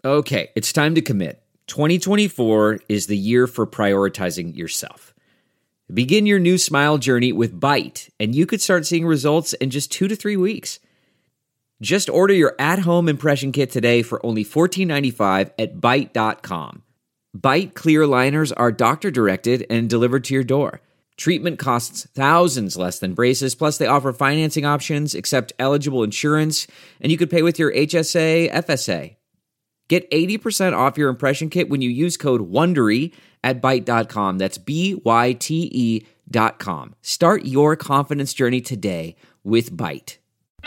Okay, it's time to commit. 2024 is the year for prioritizing yourself. Begin your new smile journey with Byte, and you could start seeing results in just 2 to 3 weeks. Just order your at-home impression kit today for only $14.95 at Byte.com. Byte clear aligners are doctor-directed and delivered to your door. Treatment costs thousands less than braces, plus they offer financing options, accept eligible insurance, and you could pay with your HSA, FSA. Get 80% off your impression kit when you use code WONDERY at Byte.com. That's BYTE.com. Start your confidence journey today with Byte.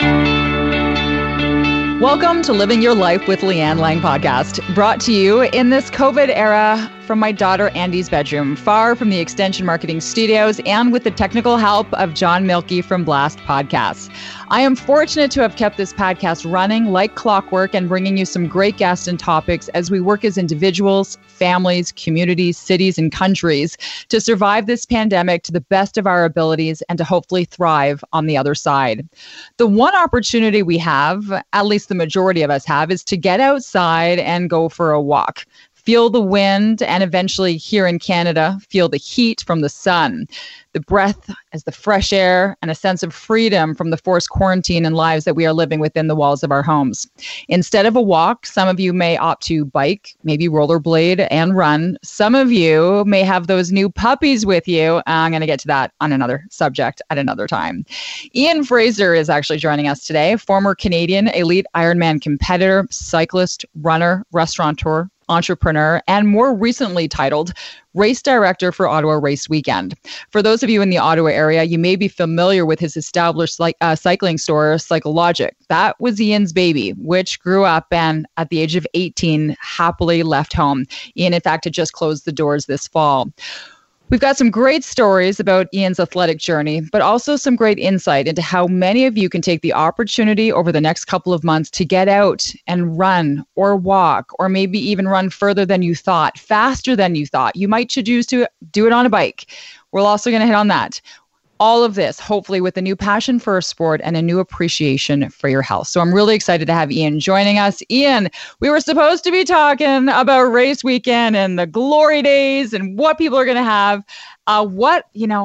Welcome to Living Your Life with Leanne Lang podcast, brought to you in this COVID era from my daughter Andy's bedroom, far from the Extension Marketing Studios, and with the technical help of John Milkey from Blast Podcasts. I am fortunate to have kept this podcast running like clockwork and bringing you some great guests and topics as we work as individuals, families, communities, cities, and countries to survive this pandemic to the best of our abilities and to hopefully thrive on the other side. The one opportunity we have, at least the majority of us have, is to get outside and go for a walk. Feel the wind, and eventually here in Canada, feel the heat from the sun. The breath as the fresh air and a sense of freedom from the forced quarantine and lives that we are living within the walls of our homes. Instead of a walk, some of you may opt to bike, maybe rollerblade and run. Some of you may have those new puppies with you. I'm going to get to that on another subject at another time. Ian Fraser is actually joining us today, former Canadian elite Ironman competitor, cyclist, runner, restaurateur, entrepreneur, and more recently titled race director for Ottawa Race Weekend. For those of you in the Ottawa area, you may be familiar with his established cycling store, Cyclogic. That was Ian's baby, which grew up and at the age of 18, happily left home. Ian, in fact, had just closed the doors this fall. We've got some great stories about Ian's athletic journey, but also some great insight into how many of you can take the opportunity over the next couple of months to get out and run or walk, or maybe even run further than you thought, faster than you thought. You might choose to do it on a bike. We're also going to hit on that. All of this, hopefully, with a new passion for a sport and a new appreciation for your health. So I'm really excited to have Ian joining us. Ian, we were supposed to be talking about race weekend and the glory days and what people are going to have. What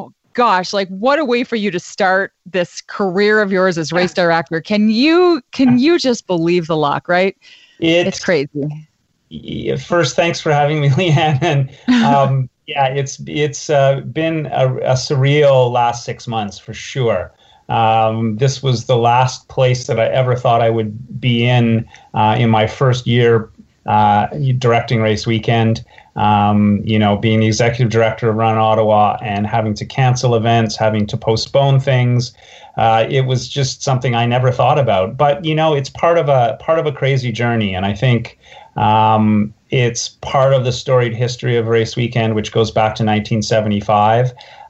a way for you to start this career of yours as race director. Can you just believe the luck, right? It's crazy. First, thanks for having me, Leanne. And yeah, it's been a surreal last 6 months for sure. This was the last place that I ever thought I would be in my first year directing Race Weekend. Being the executive director of Run Ottawa and having to cancel events, having to postpone things. It was just something I never thought about. But it's part of a crazy journey, and I think it's part of the storied history of Race Weekend, which goes back to 1975.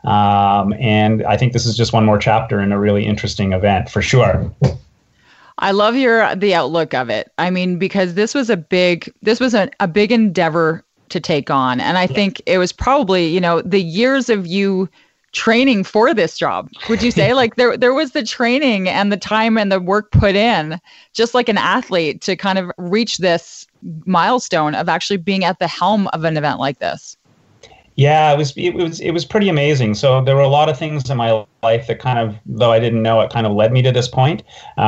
And I think this is just one more chapter in a really interesting event for sure. I love the outlook of it. I mean, because this was a big endeavor to take on. And I think it was probably, the years of you training for this job. Would you say like there was the training and the time and the work put in, just like an athlete, to kind of reach this milestone of actually being at the helm of an event like this? Yeah, it was pretty amazing. So there were a lot of things in my life that kind of, though I didn't know it, kind of led me to this point.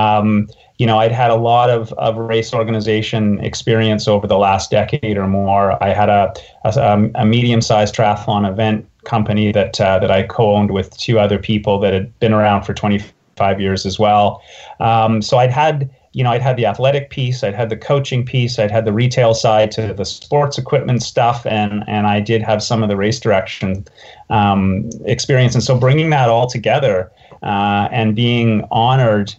I'd had a lot of race organization experience over the last decade or more. I had a medium-sized triathlon event company that I co-owned with 2 other people that had been around for 25 years as well. So I'd had the athletic piece, I'd had the coaching piece, I'd had the retail side to the sports equipment stuff, and I did have some of the race direction experience. And so bringing that all together and being honored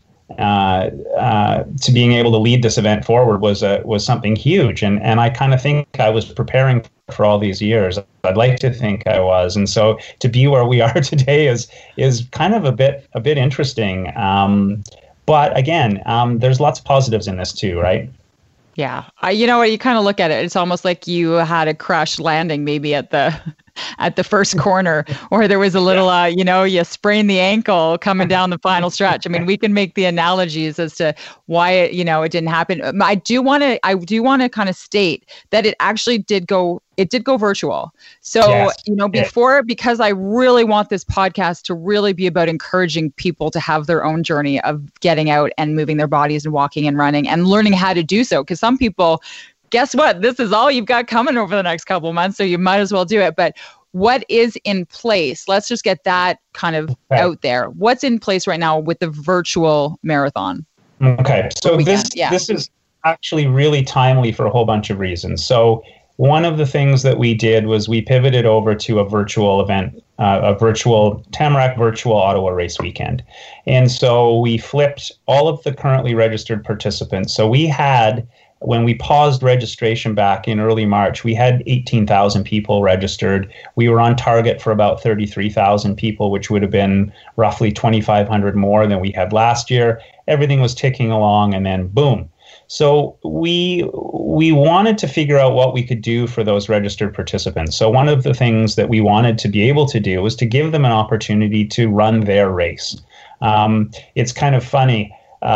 to being able to lead this event forward was something huge. And I kind of think I was preparing for all these years. I'd like to think I was. And so to be where we are today is kind of a bit interesting. But again, there's lots of positives in this too, right? Yeah. You know what? You kind of look at it. It's almost like you had a crash landing maybe at the at the first corner, or there was a little, you sprained the ankle coming down the final stretch. I mean, we can make the analogies as to why it didn't happen. I do want to kind of state that it actually did go virtual. So, yes. Before, because I really want this podcast to really be about encouraging people to have their own journey of getting out and moving their bodies and walking and running and learning how to do so. Because some people, guess what? This is all you've got coming over the next couple of months, so you might as well do it. But what is in place? Let's just get that kind of out there. What's in place right now with the virtual marathon? Okay, so this is actually really timely for a whole bunch of reasons. So one of the things that we did was we pivoted over to a virtual event, a virtual Tamarack Virtual Ottawa Race Weekend. And so we flipped all of the currently registered participants. So we had, when we paused registration back in early March, we had 18,000 people registered. We were on target for about 33,000 people, which would have been roughly 2,500 more than we had last year. Everything was ticking along, and then boom. So we wanted to figure out what we could do for those registered participants. So one of the things that we wanted to be able to do was to give them an opportunity to run their race. It's kind of funny.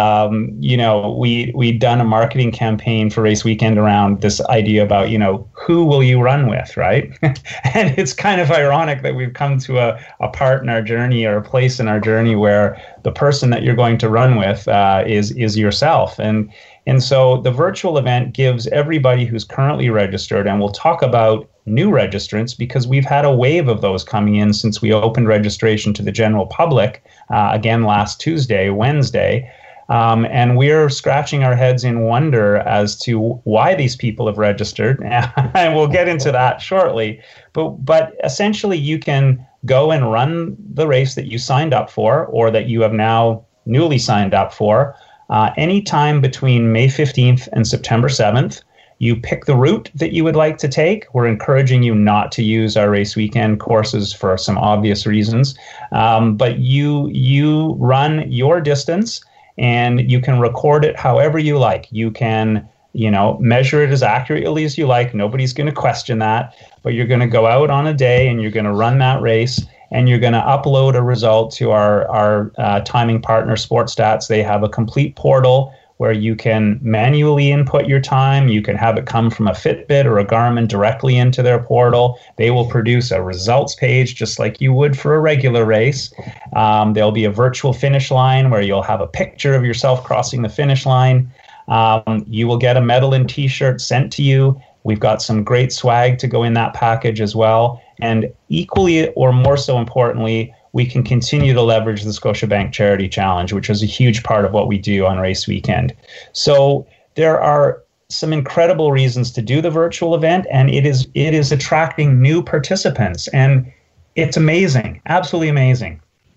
We'd done a marketing campaign for Race Weekend around this idea about, who will you run with, right? And it's kind of ironic that we've come to a part in our journey, or a place in our journey, where the person that you're going to run with is yourself. And so the virtual event gives everybody who's currently registered, and we'll talk about new registrants because we've had a wave of those coming in since we opened registration to the general public, again last Wednesday. And we're scratching our heads in wonder as to why these people have registered. And we'll get into that shortly. But essentially, you can go and run the race that you signed up for, or that you have now newly signed up for, anytime between May 15th and September 7th. You pick the route that you would like to take. We're encouraging you not to use our Race Weekend courses for some obvious reasons. But you run your distance, and you can record it however you like. You can, measure it as accurately as you like. Nobody's going to question that. But you're going to go out on a day, and you're going to run that race, and you're going to upload a result to our timing partner, SportStats. They have a complete portal where you can manually input your time. You can have it come from a Fitbit or a Garmin directly into their portal. They will produce a results page just like you would for a regular race. There'll be a virtual finish line where you'll have a picture of yourself crossing the finish line. You will get a medal and t-shirt sent to you. We've got some great swag to go in that package as well. And equally or more so importantly, we can continue to leverage the Scotiabank Charity Challenge, which is a huge part of what we do on Race Weekend. So there are some incredible reasons to do the virtual event, and it is attracting new participants, and it's amazing, absolutely amazing.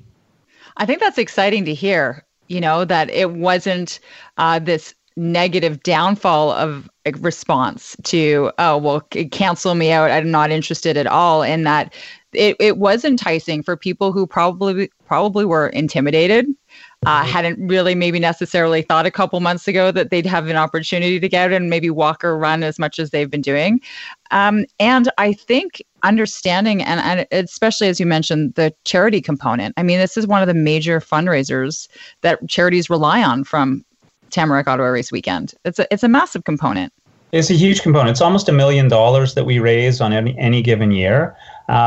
I think that's exciting to hear, that it wasn't this negative downfall of response to, cancel me out, I'm not interested at all, and that it was enticing for people who probably were intimidated, hadn't really maybe necessarily thought a couple months ago that they'd have an opportunity to get out and maybe walk or run as much as they've been doing. And I think understanding, and especially as you mentioned, the charity component. I mean, this is one of the major fundraisers that charities rely on from Tamarack Ottawa Race Weekend. It's a massive component. It's a huge component. It's almost $1 million that we raise on any given year.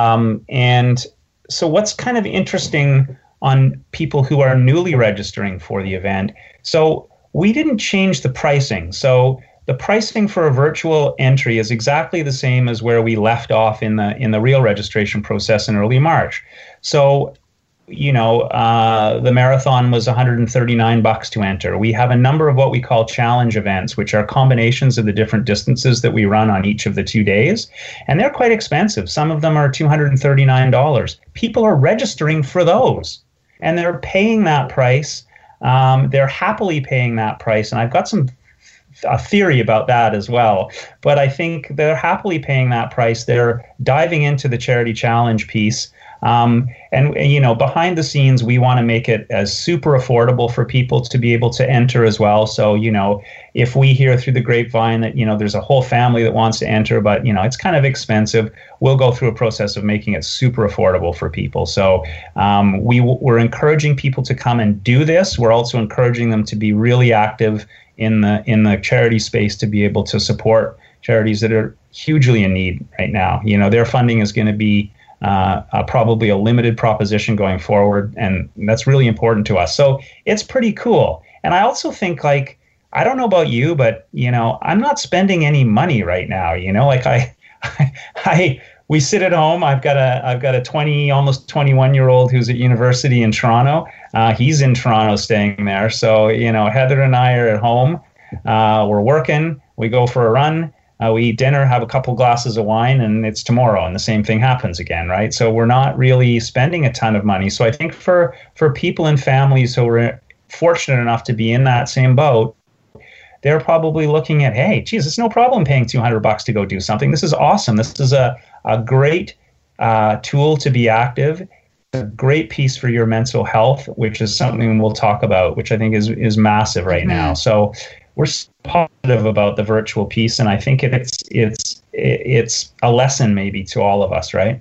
And so what's kind of interesting on people who are newly registering for the event, so we didn't change the pricing. So the pricing for a virtual entry is exactly the same as where we left off in the real registration process in early March. So the marathon was $139 to enter. We have a number of what we call challenge events, which are combinations of the different distances that we run on each of the 2 days. And they're quite expensive. Some of them are $239. People are registering for those, and they're paying that price. They're happily paying that price. And I've got a theory about that as well. But I think they're happily paying that price. They're diving into the charity challenge piece. And behind the scenes, we want to make it as super affordable for people to be able to enter as well. So, if we hear through the grapevine that, there's a whole family that wants to enter, but, it's kind of expensive, we'll go through a process of making it super affordable for people. So we're encouraging people to come and do this. We're also encouraging them to be really active in the charity space, to be able to support charities that are hugely in need right now. Their funding is going to be probably a limited proposition going forward, and that's really important to us. So it's pretty cool. And I also think, I don't know about you, but I'm not spending any money right now. We sit at home. I've got a 20, almost 21-year-old who's at university in Toronto. He's in Toronto, staying there. So Heather and I are at home. We're working. We go for a run. We eat dinner, have a couple glasses of wine, and it's tomorrow, and the same thing happens again, right? So we're not really spending a ton of money. So I think for people and families who are fortunate enough to be in that same boat, they're probably looking at, hey, geez, it's no problem paying $200 to go do something. This is awesome. This is a great tool to be active, a great piece for your mental health, which is something we'll talk about, which I think is massive right now. So we're positive about the virtual piece, and I think it's a lesson maybe to all of us, right?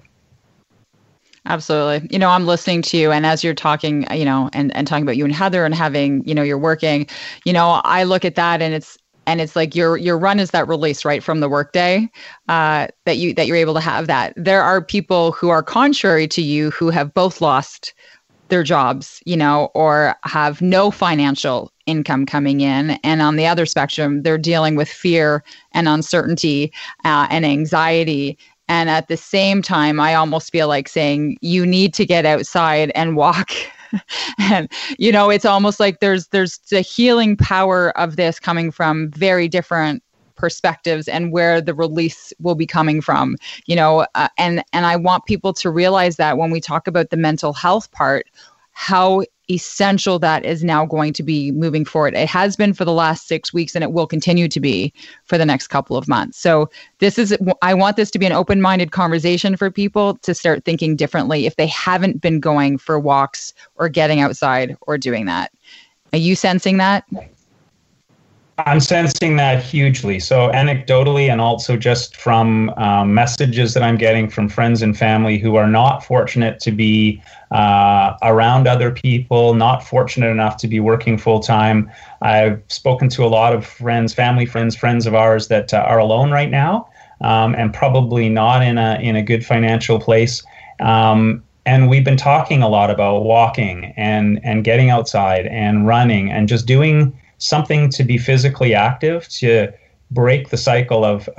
Absolutely. I'm listening to you, and as you're talking, and talking about you and Heather and having, you're working, I look at that, and it's like your run is that release, right, from the workday, that you're able to have that. There are people who are contrary to you who have both lost their jobs, or have no financial income coming in. And on the other spectrum, they're dealing with fear and uncertainty and anxiety. And at the same time, I almost feel like saying you need to get outside and walk. And, it's almost like there's the healing power of this coming from very different perspectives and where the release will be coming from, and I want people to realize that when we talk about the mental health part, how essential that is now going to be moving forward. It has been for the last 6 weeks, and it will continue to be for the next couple of months. So I want this to be an open-minded conversation for people to start thinking differently if they haven't been going for walks or getting outside or doing that. Are you sensing that? I'm sensing that hugely. So anecdotally, and also just from messages that I'm getting from friends and family who are not fortunate to be around other people, not fortunate enough to be working full time. I've spoken to a lot of family friends of ours that are alone right now, and probably not in a good financial place. And we've been talking a lot about walking and getting outside and running and just doing something to be physically active, to break the cycle of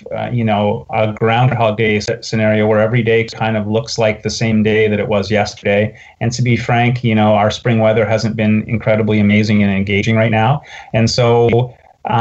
a Groundhog Day scenario where every day kind of looks like the same day that it was yesterday. And to be frank, our spring weather hasn't been incredibly amazing and engaging right now. And so,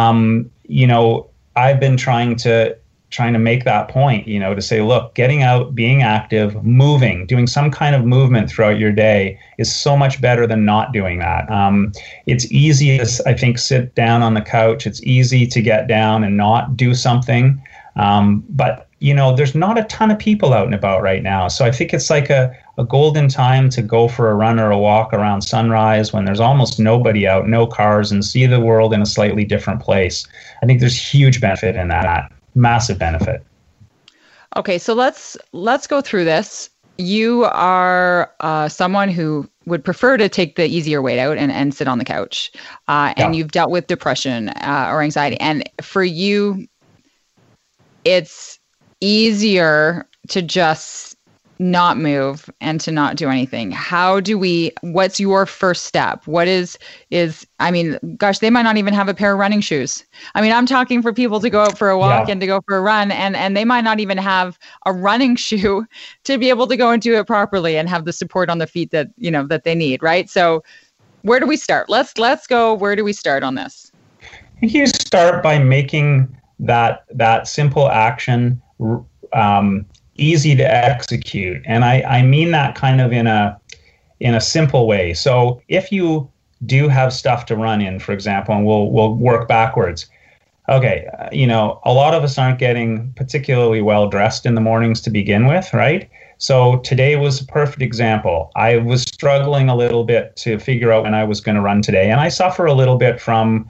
I've been trying to make that point, to say, look, getting out, being active, moving, doing some kind of movement throughout your day is so much better than not doing that. It's easy to, I think, sit down on the couch. It's easy to get down and not do something. But, there's not a ton of people out and about right now. So I think it's like a golden time to go for a run or a walk around sunrise when there's almost nobody out, no cars, and see the world in a slightly different place. I think there's huge benefit in that. Massive benefit. Okay, so let's go through this. You are someone who would prefer to take the easier way out and sit on the couch, and you've dealt with depression or anxiety. And for you, it's easier to just not move and to not do anything. What's your first step? What gosh, they might not even have a pair of running shoes. I'm talking for people to go out for a walk and to go for a run, and they might not even have a running shoe to be able to go and do it properly and have the support on the feet that, that they need, right? So where do we start? Let's go. Where do we start on this? I think you start by making that simple action easy to execute. And I mean that kind of in a simple way. So if you do have stuff to run in, for example, and we'll work backwards. Okay, a lot of us aren't getting particularly well dressed in the mornings to begin with, right? So today was a perfect example. I was struggling a little bit to figure out when I was going to run today. And I suffer a little bit from,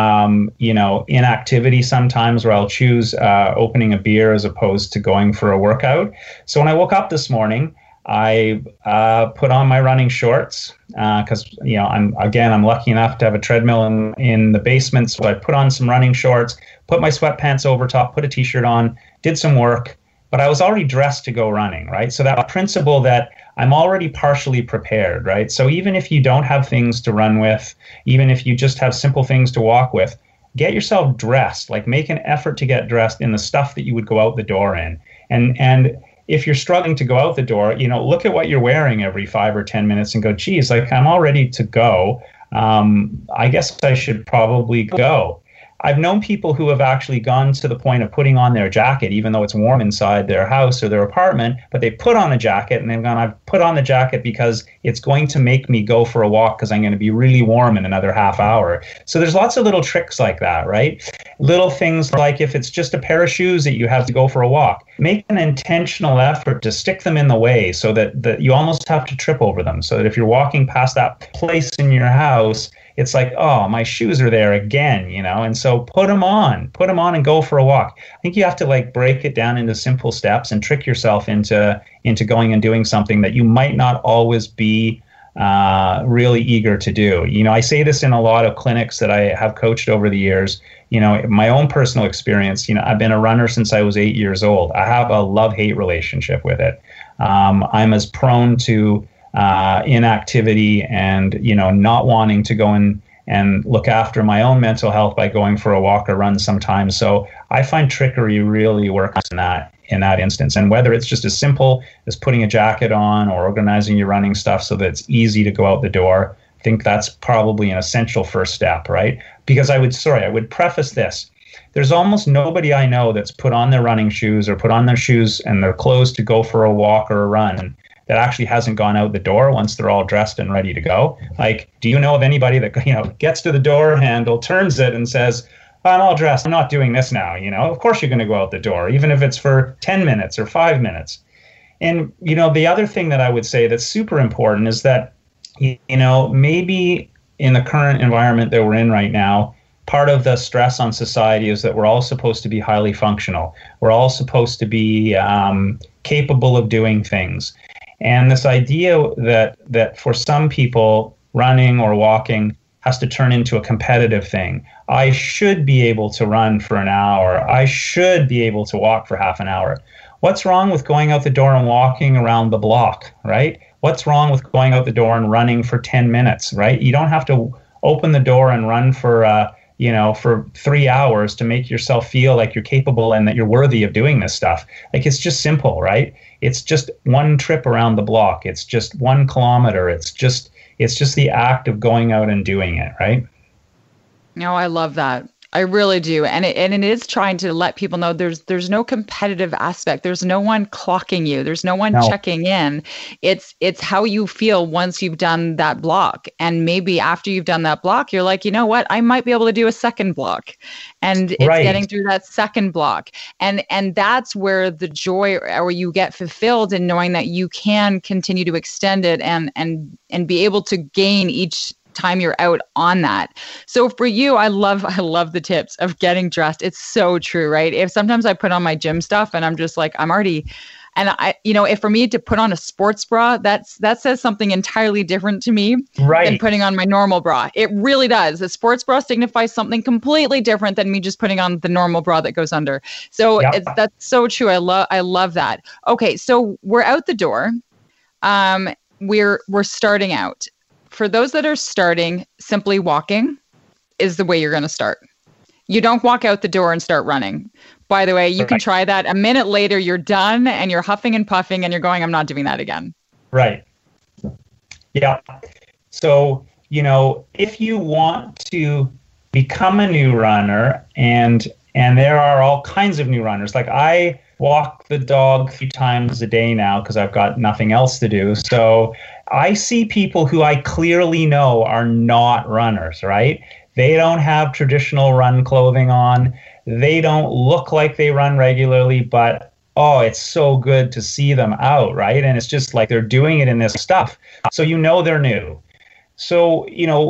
inactivity sometimes, where I'll choose opening a beer as opposed to going for a workout. So when I woke up this morning, I put on my running shorts because, I'm lucky enough to have a treadmill in the basement. So I put on some running shorts, put my sweatpants over top, put a t-shirt on, did some work, but I was already dressed to go running, right? So that principle that I'm already partially prepared, right? So even if you don't have things to run with, even if you just have simple things to walk with, get yourself dressed, like make an effort to get dressed in the stuff that you would go out the door in. And if you're struggling to go out the door, look at what you're wearing every 5 or 10 minutes and go, geez, like I'm all ready to go. I guess I should probably go. I've known people who have actually gone to the point of putting on their jacket, even though it's warm inside their house or their apartment, but they put on a jacket and they've gone, I've put on the jacket because it's going to make me go for a walk because I'm going to be really warm in another half hour. So there's lots of little tricks like that, right? Little things like if it's just a pair of shoes that you have to go for a walk, make an intentional effort to stick them in the way so that you almost have to trip over them. So that if you're walking past that place in your house, it's like, oh, my shoes are there again, and so put them on and go for a walk. I think you have to break it down into simple steps and trick yourself into going and doing something that you might not always be really eager to do. I say this in a lot of clinics that I have coached over the years. My own personal experience, I've been a runner since I was 8 years old. I have a love-hate relationship with it. I'm as prone to inactivity and not wanting to go and look after my own mental health by going for a walk or run sometimes. So I find trickery really works in that instance. And whether it's just as simple as putting a jacket on or organizing your running stuff so that it's easy to go out the door, I think that's probably an essential first step, right? Because I would preface this. There's almost nobody I know that's put on their running shoes or put on their shoes and their clothes to go for a walk or a run that actually hasn't gone out the door once they're all dressed and ready to go. Do you know of anybody that gets to the door handle, turns it, and says, I'm all dressed, I'm not doing this now? Of course you're going to go out the door, even if it's for 10 minutes or 5 minutes. And the other thing that I would say that's super important is that maybe in the current environment that we're in right now, part of the stress on society is that we're all supposed to be highly functional. We're all supposed to be capable of doing things. And this idea that for some people, running or walking has to turn into a competitive thing. I should be able to run for an hour. I should be able to walk for half an hour. What's wrong with going out the door and walking around the block, right? What's wrong with going out the door and running for 10 minutes, right? You don't have to open the door and run for 3 hours to make yourself feel like you're capable and that you're worthy of doing this stuff. It's just simple, right? It's just one trip around the block. It's just 1 kilometer. It's just the act of going out and doing it, right? No, I love that. I really do. And it is trying to let people know there's no competitive aspect. There's no one clocking you. There's no one checking in. It's how you feel once you've done that block. And maybe after you've done that block, you're like, you know what? I might be able to do a second block. And it's getting through that second block. And that's where the joy or you get fulfilled in knowing that you can continue to extend it and be able to gain each time you're out on that. So for you, I love the tips of getting dressed. It's so true, right? If sometimes I put on my gym stuff and I'm just like, I'm already, and if for me to put on a sports bra, that says something entirely different to me than putting on my normal bra. It really does. The sports bra signifies something completely different than me just putting on the normal bra that goes under. So that's so true. I love that. Okay. So we're out the door. We're starting out. For those that are starting, simply walking is the way you're going to start. You don't walk out the door and start running. By the way, you can try that. A minute later, you're done and you're huffing and puffing and you're going, I'm not doing that again. Right. Yeah. So, if you want to become a new runner, and there are all kinds of new runners. Like I walk the dog 3 times a day now because I've got nothing else to do. So I see people who I clearly know are not runners, right? They don't have traditional run clothing on. They don't look like they run regularly, but oh, it's so good to see them out, right? And it's just like they're doing it in this stuff. So they're new. So,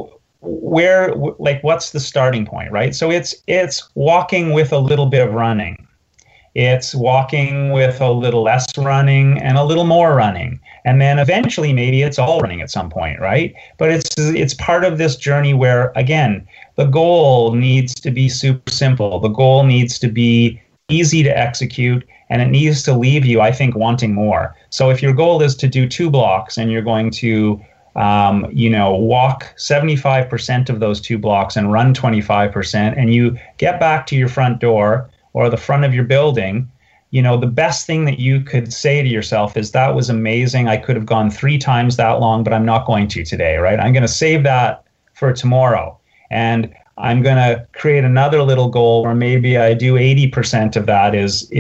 what's the starting point, right? So it's walking with a little bit of running. It's walking with a little less running and a little more running. And then eventually maybe it's all running at some point, right? But it's part of this journey where, again, the goal needs to be super simple. The goal needs to be easy to execute, and it needs to leave you, I think, wanting more. So if your goal is to do 2 blocks and you're going to walk 75% of those 2 blocks and run 25%, and you get back to your front door or the front of your building, the best thing that you could say to yourself is, that was amazing. I could have gone 3 times that long, but I'm not going to today, right? I'm going to save that for tomorrow. And I'm going to create another little goal where maybe I do 80% of that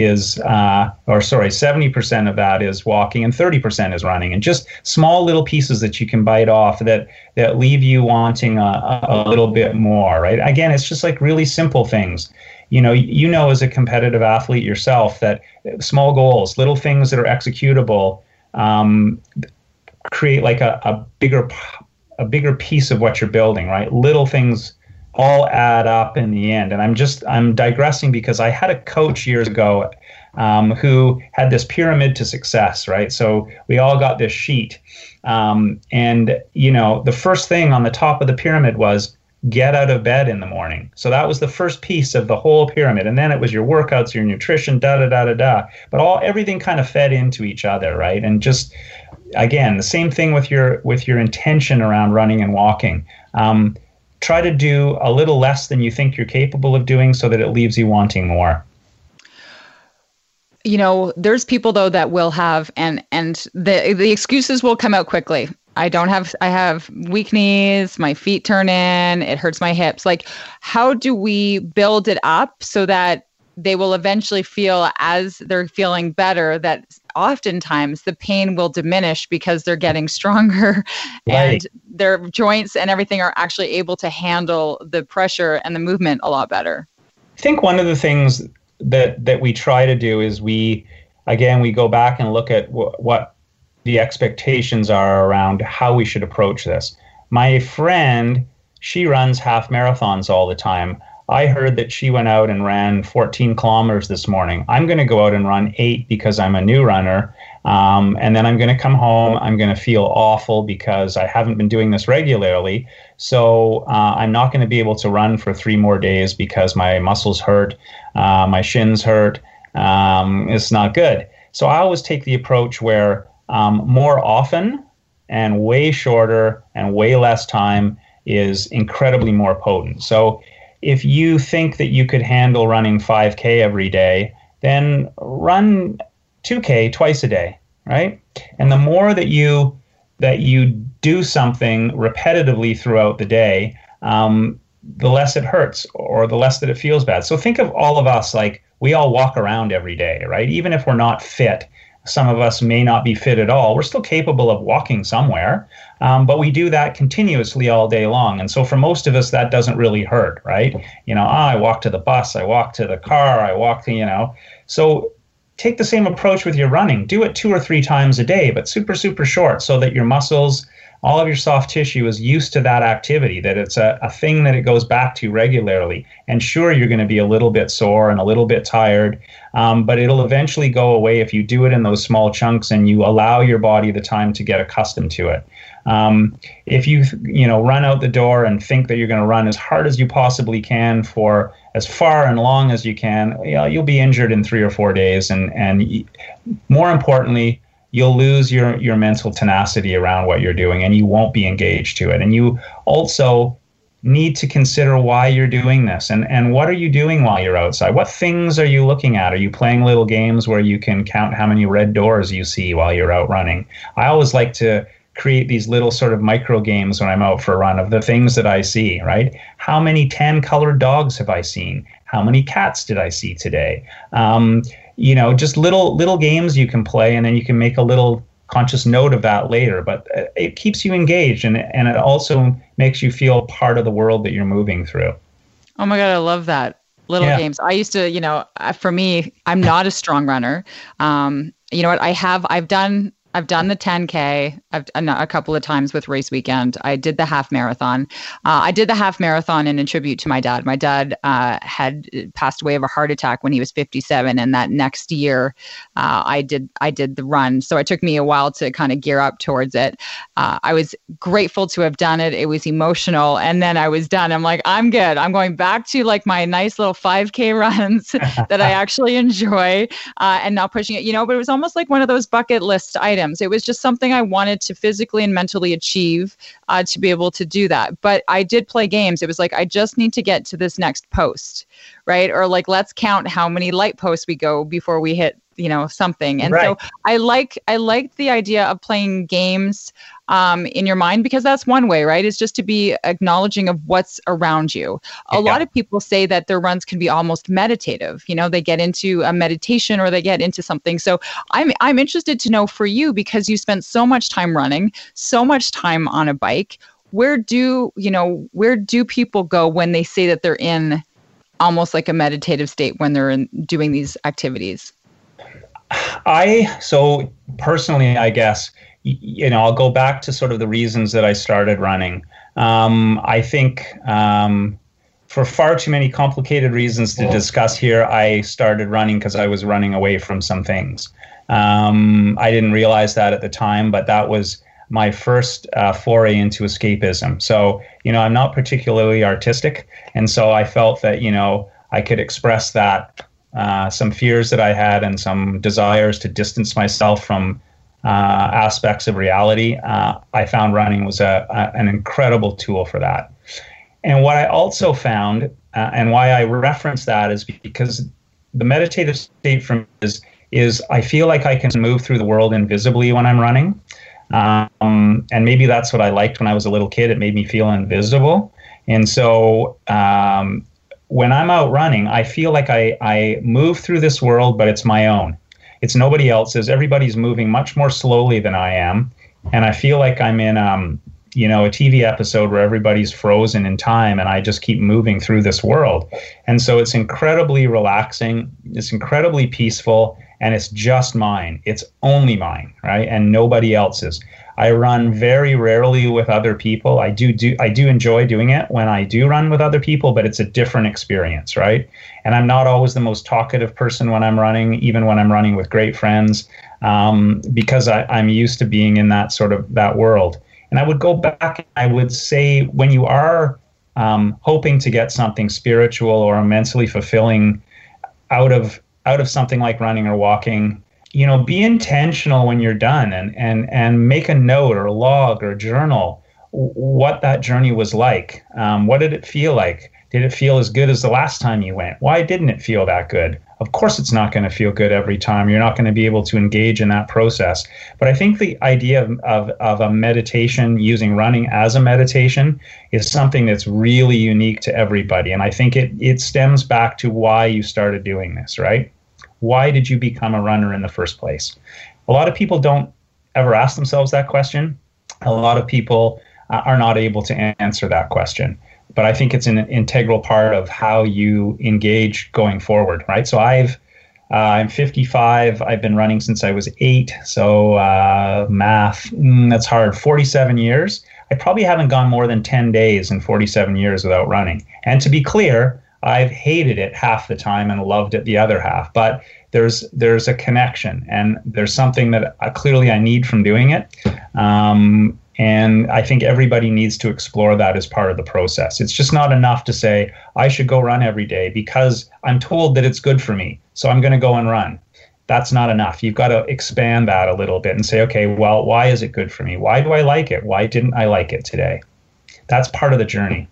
70% of that is walking and 30% is running, and just small little pieces that you can bite off that leave you wanting a little bit more, right? Again, it's just like really simple things. As a competitive athlete yourself, that small goals, little things that are executable, create like a bigger piece of what you're building, right? Little things all add up in the end. And I'm digressing because I had a coach years ago who had this pyramid to success, right? So we all got this sheet. The first thing on the top of the pyramid was get out of bed in the morning. So that was the first piece of the whole pyramid. And then it was your workouts, your nutrition, But everything kind of fed into each other, right? And just, again, the same thing with your intention around running and walking. Try to do a little less than you think you're capable of doing so that it leaves you wanting more. There's people though that will have, and the excuses will come out quickly. I have weak knees, my feet turn in, it hurts my hips. Like, how do we build it up so that they will eventually feel, as they're feeling better, that oftentimes the pain will diminish because they're getting stronger, right, and their joints and everything are actually able to handle the pressure and the movement a lot better? I think one of the things that we try to do is we go back and look at what the expectations are around how we should approach this. My friend, she runs half marathons all the time. I heard that she went out and ran 14 kilometers this morning. I'm going to go out and run 8 because I'm a new runner. And then I'm going to come home. I'm going to feel awful because I haven't been doing this regularly. So I'm not going to be able to run for 3 more days because my muscles hurt, my shins hurt. It's not good. So I always take the approach where more often and way shorter and way less time is incredibly more potent. So if you think that you could handle running 5K every day, then run 2K twice a day, right? And the more that you do something repetitively throughout the day, the less it hurts or the less that it feels bad. So think of all of us, like we all walk around every day, right? Even if we're not fit, some of us may not be fit at all. We're still capable of walking somewhere, but we do that continuously all day long. And so for most of us, that doesn't really hurt, right? I walk to the bus, I walk to the car, I walk to, So take the same approach with your running. Do it 2 or 3 times a day, but super, super short, so that your muscles, all of your soft tissue is used to that activity, that it's a thing that it goes back to regularly. And sure, you're going to be a little bit sore and a little bit tired, but it'll eventually go away if you do it in those small chunks and you allow your body the time to get accustomed to it. If you run out the door and think that you're going to run as hard as you possibly can for as far and long as you can, you'll be injured in 3 or 4 days. And more importantly, you'll lose your mental tenacity around what you're doing, and you won't be engaged to it. And you also need to consider why you're doing this, and what are you doing while you're outside? What things are you looking at? Are you playing little games where you can count how many red doors you see while you're out running? I always like to create these little sort of micro games when I'm out for a run of the things that I see, right? How many tan-colored dogs have I seen? How many cats did I see today? Just little games you can play, and then you can make a little conscious note of that later. But it keeps you engaged, and it also makes you feel part of the world that you're moving through. Oh my God, I love that. Little games. I used to, for me, I'm not a strong runner. You know what? I've done the 10K. I've done a couple of times with race weekend. I did the half marathon. I did the half marathon in tribute to my dad. My dad had passed away of a heart attack when he was 57, and that next year, I did the run. So it took me a while to kind of gear up towards it. I was grateful to have done it. It was emotional, and then I was done. I'm like, I'm good. I'm going back to like my nice little 5K runs that I actually enjoy, and not pushing it. But it was almost like one of those bucket list items. It was just something I wanted to physically and mentally achieve to be able to do that. But I did play games. It was like, I just need to get to this next post, right? Or like, let's count how many light posts we go before we hit, something. And so I like the idea of playing games in your mind, because that's one way, right? Is just to be acknowledging of what's around you. A lot of people say that their runs can be almost meditative. They get into a meditation or they get into something. So I'm interested to know for you, because you spent so much time running, so much time on a bike. Where do people go when they say that they're in almost like a meditative state when they're doing these activities? So personally, I guess, I'll go back to sort of the reasons that I started running. I think for far too many complicated reasons to discuss here, I started running because I was running away from some things. I didn't realize that at the time, but that was my first foray into escapism. So, I'm not particularly artistic. And so I felt that, I could express that some fears that I had and some desires to distance myself from aspects of reality. I found running was an incredible tool for that. And what I also found, and why I reference that, is because the meditative state from is I feel like I can move through the world invisibly when I'm running. And maybe that's what I liked when I was a little kid. It made me feel invisible. And so when I'm out running, I feel like I move through this world, but it's my own. It's nobody else's. Everybody's moving much more slowly than I am. And I feel like I'm in a TV episode where everybody's frozen in time and I just keep moving through this world. And so it's incredibly relaxing. It's incredibly peaceful. And it's just mine. It's only mine, right? And nobody else's. I run very rarely with other people. I do enjoy doing it when I do run with other people, but it's a different experience, right? And I'm not always the most talkative person when I'm running, even when I'm running with great friends, because I'm used to being in that sort of that world. And I would go back and I would say, when you are hoping to get something spiritual or immensely fulfilling out of something like running or walking, be intentional when you're done and make a note or a log or a journal what that journey was like. What did it feel like? Did it feel as good as the last time you went? Why didn't it feel that good? Of course, it's not going to feel good every time. You're not going to be able to engage in that process. But I think the idea of a meditation, using running as a meditation, is something that's really unique to everybody. And I think it stems back to why you started doing this, right? Why did you become a runner in the first place? A lot of people don't ever ask themselves that question. A lot of people are not able to answer that question. But I think it's an integral part of how you engage going forward, right? So I'm 55. I've been running since I was 8. So math, that's hard. 47 years. I probably haven't gone more than 10 days in 47 years without running. And to be clear, I've hated it half the time and loved it the other half. But there's a connection, and there's something that clearly I need from doing it. And I think everybody needs to explore that as part of the process. It's just not enough to say, I should go run every day because I'm told that it's good for me, so I'm going to go and run. That's not enough. You've got to expand that a little bit and say, okay, well, why is it good for me? Why do I like it? Why didn't I like it today? That's part of the journey.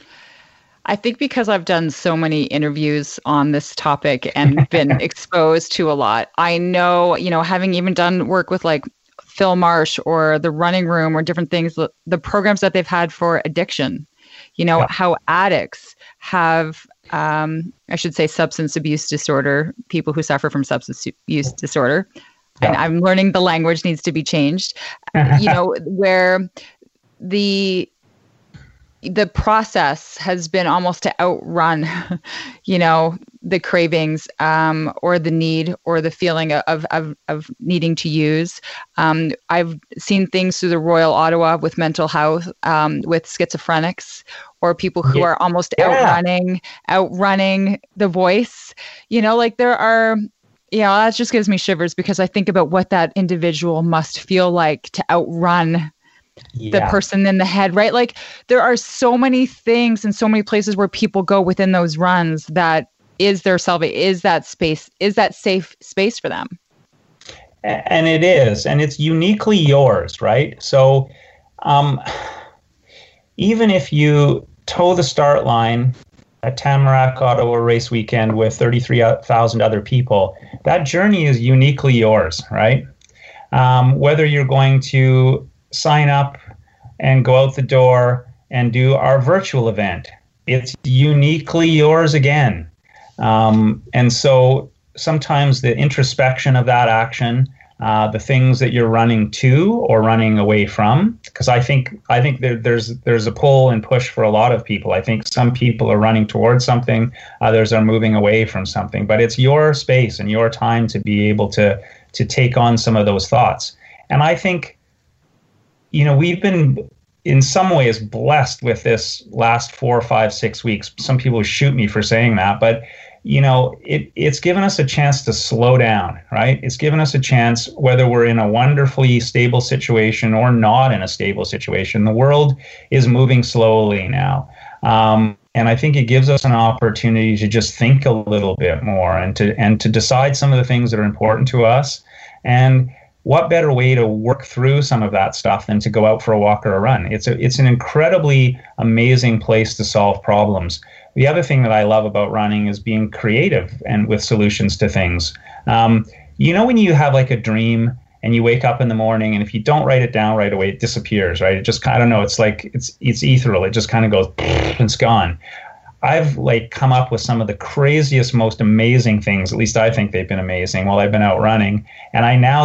I think because I've done so many interviews on this topic and been exposed to a lot, I know, having even done work with like Phil Marsh or the Running Room or different things, the programs that they've had for addiction, how addicts have, I should say substance abuse disorder, people who suffer from substance use disorder. Yeah. And I'm learning the language needs to be changed, where the process has been almost to outrun, the cravings or the need or the feeling of needing to use. I've seen things through the Royal Ottawa with mental health, with schizophrenics or people who are almost outrunning the voice. There are, that just gives me shivers because I think about what that individual must feel like to outrun the person in the head, right? Like there are so many things and so many places where people go within those runs that is their salvation, is that safe space for them. And it is, and it's uniquely yours, right? So even if you toe the start line at Tamarack Ottawa race weekend with 33,000 other people, that journey is uniquely yours, right? Whether you're going to sign up and go out the door and do our virtual event, it's uniquely yours again. And so sometimes the introspection of that action, the things that you're running to or running away from, because I think there's a pull and push for a lot of people. I think some people are running towards something, others are moving away from something, but it's your space and your time to be able to take on some of those thoughts. And I think, we've been in some ways blessed with this last 4, 5, 6 weeks. Some people shoot me for saying that, but it's given us a chance to slow down, right? It's given us a chance, whether we're in a wonderfully stable situation or not in a stable situation. The world is moving slowly now. And I think it gives us an opportunity to just think a little bit more and to decide some of the things that are important to us. And what better way to work through some of that stuff than to go out for a walk or a run? It's an incredibly amazing place to solve problems. The other thing that I love about running is being creative and with solutions to things. When you have like a dream and you wake up in the morning and if you don't write it down right away, it disappears, right? It just, I don't know, it's like, it's ethereal. It just kind of goes, and it's gone. I've come up with some of the craziest, most amazing things. At least I think they've been amazing while I've been out running. And I now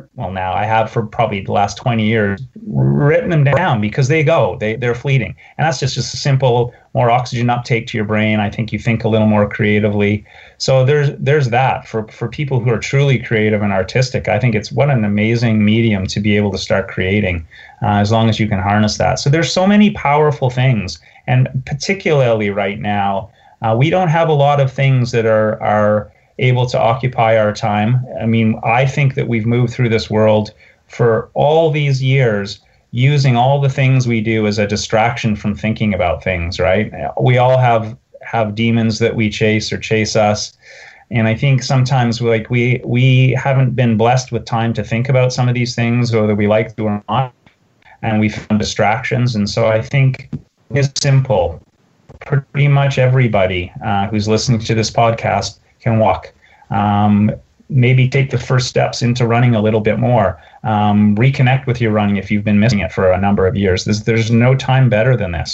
I have for probably the last 20 years written them down because they're fleeting. And that's just a simple, more oxygen uptake to your brain. I think you think a little more creatively. So there's that for people who are truly creative and artistic. I think it's what an amazing medium to be able to start creating as long as you can harness that. So there's so many powerful things. And particularly right now, we don't have a lot of things that are able to occupy our time. I mean, I think that we've moved through this world for all these years using all the things we do as a distraction from thinking about things, right? We all have demons that we chase or chase us. And I think sometimes we haven't been blessed with time to think about some of these things, whether we like to or not. And we found distractions. And so I think it's simple. Pretty much everybody who's listening to this podcast can walk. Maybe take the first steps into running a little bit more. Reconnect with your running if you've been missing it for a number of years. There's no time better than this.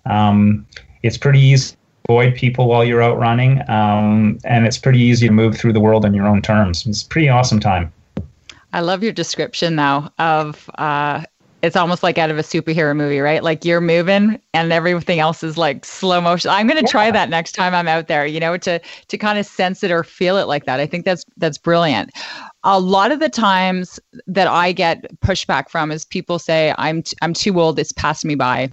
It's pretty easy to avoid people while you're out running, and it's pretty easy to move through the world on your own terms. It's a pretty awesome time. I love your description now of it's almost like out of a superhero movie, right? Like you're moving and everything else is like slow motion. I'm going to try that next time I'm out there, to kind of sense it or feel it like that. I think that's brilliant. A lot of the times that I get pushback from is people say, I'm too old. It's passed me by.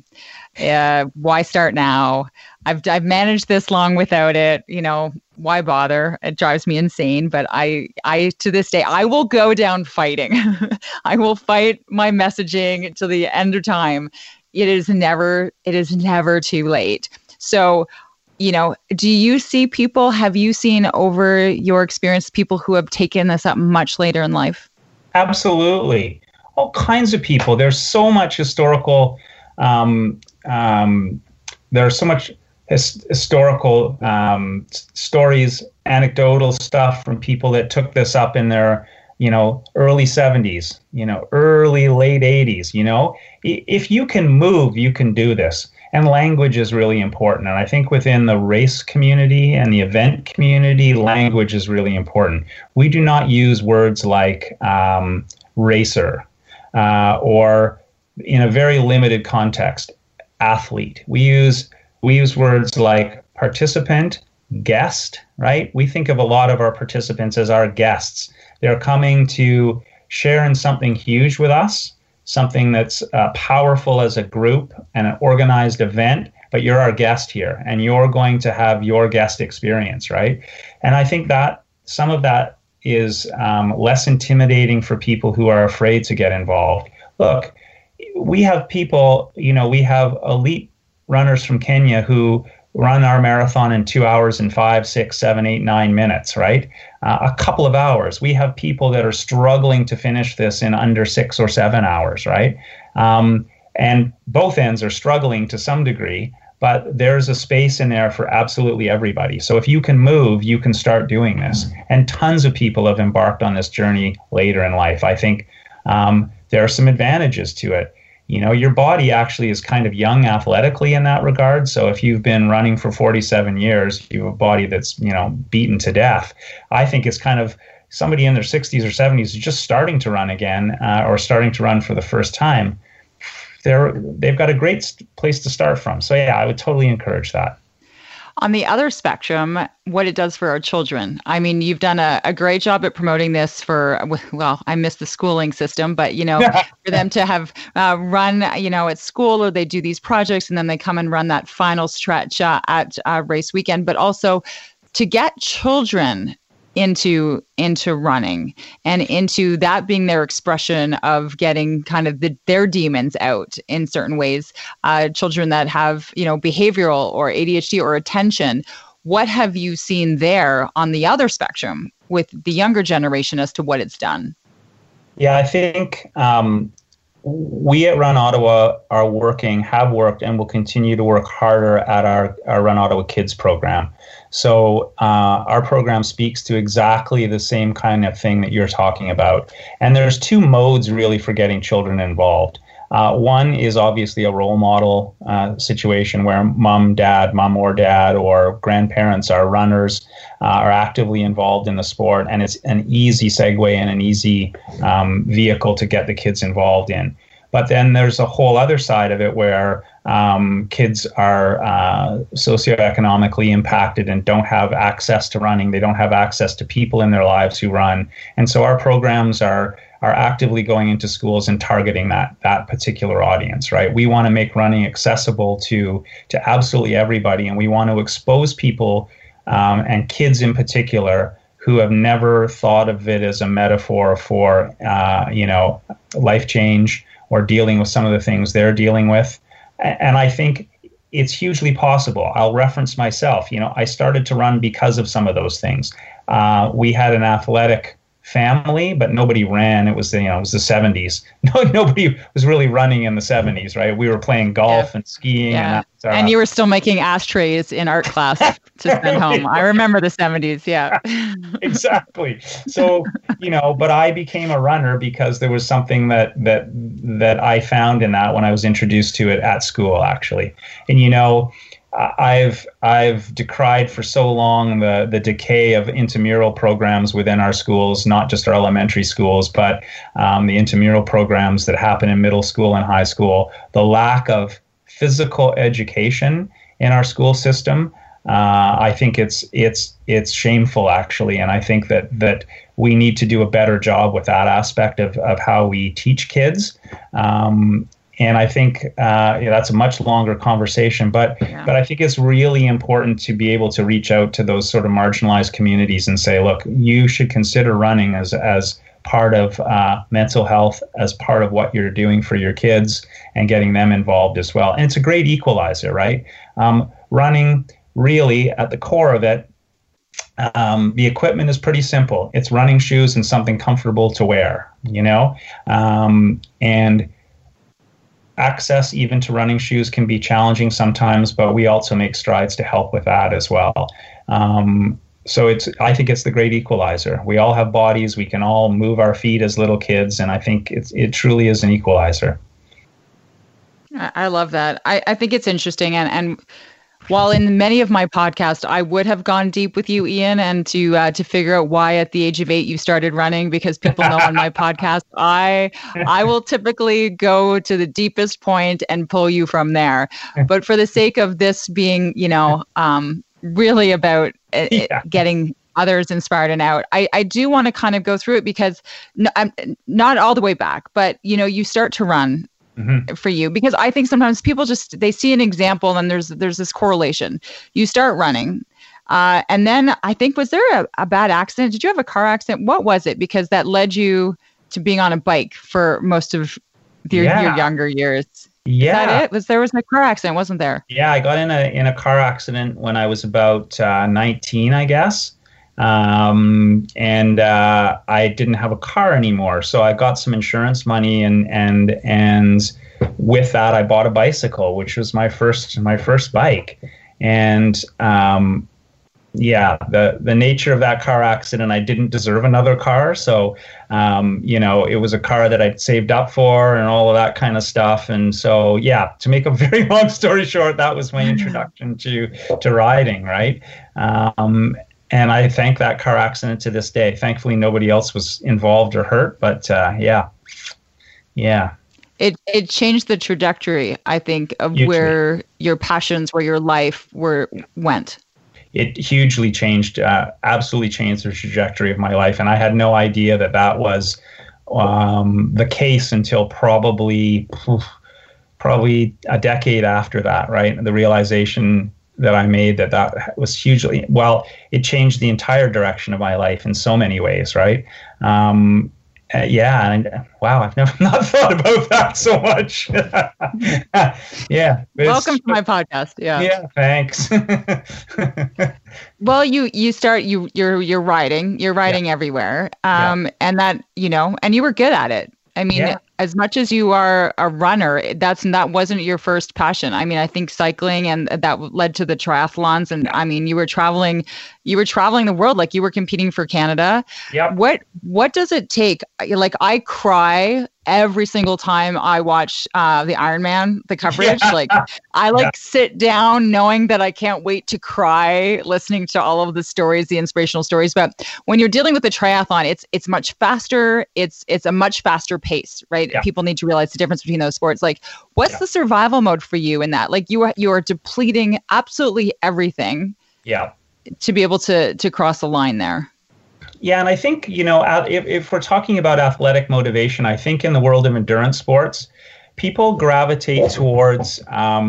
Why start now? I've managed this long without it. Why bother? It drives me insane. But I to this day, I will go down fighting. I will fight my messaging to the end of time. It is never too late. So, do you see people, have you seen over your experience, people who have taken this up much later in life? Absolutely. All kinds of people. There's so much historical, there's so much historical stories, anecdotal stuff from people that took this up in their, early 70s, late 80s, If you can move, you can do this. And language is really important. And I think within the race community and the event community, language is really important. We do not use words like racer or in a very limited context. athlete. We use words like participant, guest, right? We think of a lot of our participants as our guests. They're coming to share in something huge with us, something that's powerful as a group and an organized event, but you're our guest here and you're going to have your guest experience, right? And I think that some of that is less intimidating for people who are afraid to get involved. Look, we have people, we have elite runners from Kenya who run our marathon in 2 hours and 5, 6, 7, 8, 9 minutes, right? A couple of hours. We have people that are struggling to finish this in under 6 or 7 hours, right? And both ends are struggling to some degree, but there's a space in there for absolutely everybody. So if you can move, you can start doing this. And tons of people have embarked on this journey later in life. I think there are some advantages to it. Your body actually is kind of young athletically in that regard. So if you've been running for 47 years, you have a body that's, beaten to death. I think it's kind of somebody in their 60s or 70s just starting to run again or starting to run for the first time. They've got a great place to start from. So yeah, I would totally encourage that. On the other spectrum, what it does for our children. I mean, you've done a great job at promoting this I miss the schooling system, but, for them to have run, at school, or they do these projects and then they come and run that final stretch at race weekend, but also to get children into running and into that being their expression of getting kind of their demons out in certain ways. Children that have, behavioral or ADHD or attention. What have you seen there on the other spectrum with the younger generation as to what it's done? Yeah, I think we at Run Ottawa have worked, and will continue to work harder at our Run Ottawa Kids program. So our program speaks to exactly the same kind of thing that you're talking about. And there's two modes really for getting children involved. One is obviously a role model situation where mom or dad or grandparents are runners, are actively involved in the sport, and it's an easy segue and an easy vehicle to get the kids involved in. But then there's a whole other side of it where kids are socioeconomically impacted and don't have access to running. They don't have access to people in their lives who run. And so our programs are actively going into schools and targeting that particular audience, right? We want to make running accessible to absolutely everybody, and we want to expose people and kids in particular who have never thought of it as a metaphor for life change or dealing with some of the things they're dealing with. And I think it's hugely possible. I'll reference myself. I started to run because of some of those things. We had an athletic family, but nobody ran. It was the 70s. Nobody was really running in the 70s, right? We were playing golf and skiing. Yeah. And you were still making ashtrays in art class to send home. I remember the 70s. Yeah. Exactly. So, but I became a runner because there was something that I found in that when I was introduced to it at school, actually. And, I've decried for so long the decay of intramural programs within our schools, not just our elementary schools, but the intramural programs that happen in middle school and high school. The lack of physical education in our school system, I think it's shameful, actually, and I think that we need to do a better job with that aspect of how we teach kids. And I think that's a much longer conversation, but I think it's really important to be able to reach out to those sort of marginalized communities and say, look, you should consider running as part of mental health, as part of what you're doing for your kids and getting them involved as well. And it's a great equalizer, right? Running, really, at the core of it, the equipment is pretty simple. It's running shoes and something comfortable to wear, and access even to running shoes can be challenging sometimes, but we also make strides to help with that as well. So I think it's the great equalizer. We all have bodies. We can all move our feet as little kids, and I think it truly is an equalizer. I love that. I think it's interesting, and While in many of my podcasts, I would have gone deep with you, Ian, and to figure out why at the age of 8 you started running, because people know on my podcast, I will typically go to the deepest point and pull you from there. But for the sake of this being, really about getting others inspired and out, I do want to kind of go through it, because I'm not all the way back, but you start to run. For you, because I think sometimes people they see an example and there's this correlation. You start running, and then I think, was there a bad accident? Did you have a car accident? What was it? Because that led you to being on a bike for most of your younger years. Yeah, is that it? There was a car accident, wasn't there? Yeah, I got in a car accident when I was about 19, I guess. And I didn't have a car anymore, so I got some insurance money, and with that I bought a bicycle, which was my first bike. And the nature of that car accident, I didn't deserve another car, so it was a car that I'd saved up for and all of that kind of stuff. And so to make a very long story short, that was my introduction to riding, right? And I thank that car accident to this day. Thankfully, nobody else was involved or hurt. But It changed the trajectory, I think, of where your passions, where your life went. It hugely changed, absolutely changed the trajectory of my life. And I had no idea that was the case until probably a decade after that, right? The realization that I made that was hugely, it changed the entire direction of my life in so many ways, right? And wow, I've never not thought about that so much. Welcome to my podcast. Yeah, thanks. Well, you're riding everywhere. And that, and you were good at it. I mean, as much as you are a runner, that wasn't your first passion. I mean, I think cycling, and that led to the triathlons. And I mean, you were traveling the world, like you were competing for Canada. Yeah. What does it take? Like, I cry every single time I watch the Ironman, the coverage. Like, I sit down knowing that I can't wait to cry, listening to all of the stories, the inspirational stories. But when you're dealing with the triathlon, it's much faster. It's a much faster pace, right? Yeah. People need to realize the difference between those sports. Like, what's the survival mode for you in that? Like, you are depleting absolutely everything. Yeah. To be able to cross the line there. Yeah, and I think, if we're talking about athletic motivation, I think in the world of endurance sports, people gravitate towards,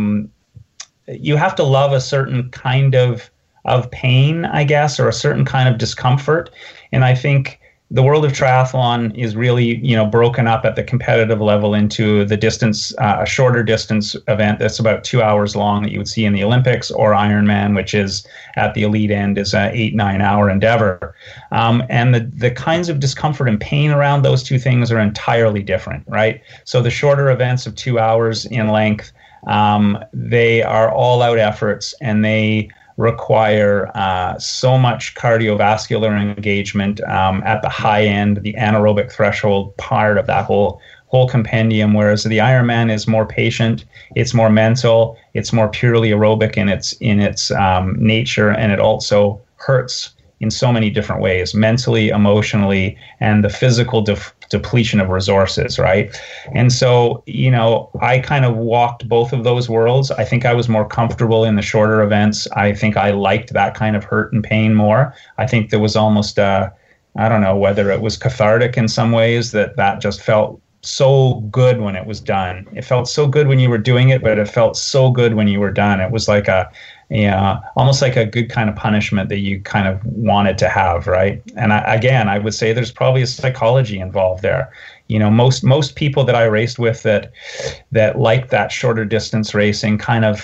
you have to love a certain kind of pain, I guess, or a certain kind of discomfort. And I think the world of triathlon is really, broken up at the competitive level into the distance, a shorter distance event that's about 2 hours long that you would see in the Olympics, or Ironman, which is at the elite end, is an 8-9 hour endeavor. And the kinds of discomfort and pain around those two things are entirely different, right? So the shorter events of 2 hours in length, they are all out efforts, and they require so much cardiovascular engagement at the high end, the anaerobic threshold part of that whole compendium, whereas the Ironman is more patient, it's more mental, it's more purely aerobic in its nature, and it also hurts in so many different ways, mentally, emotionally, and the physical depletion of resources, right? And so, I kind of walked both of those worlds. I think I was more comfortable in the shorter events. I think I liked that kind of hurt and pain more. I think there was almost, I don't know whether it was cathartic in some ways, that just felt so good when it was done. It felt so good when you were doing it, but it felt so good when you were done. It was like almost like a good kind of punishment that you kind of wanted to have, right? And I would say there's probably a psychology involved there. Most people that I raced with that liked that shorter distance racing kind of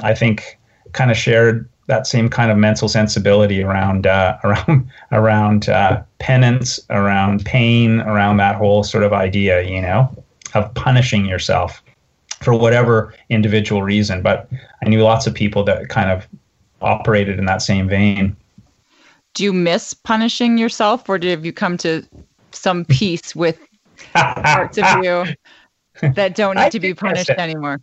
shared that same kind of mental sensibility around penance, around pain, around that whole sort of idea, of punishing yourself for whatever individual reason. But I knew lots of people that kind of operated in that same vein. Do you miss punishing yourself, or have you come to some peace with parts of you that don't need to be punished anymore?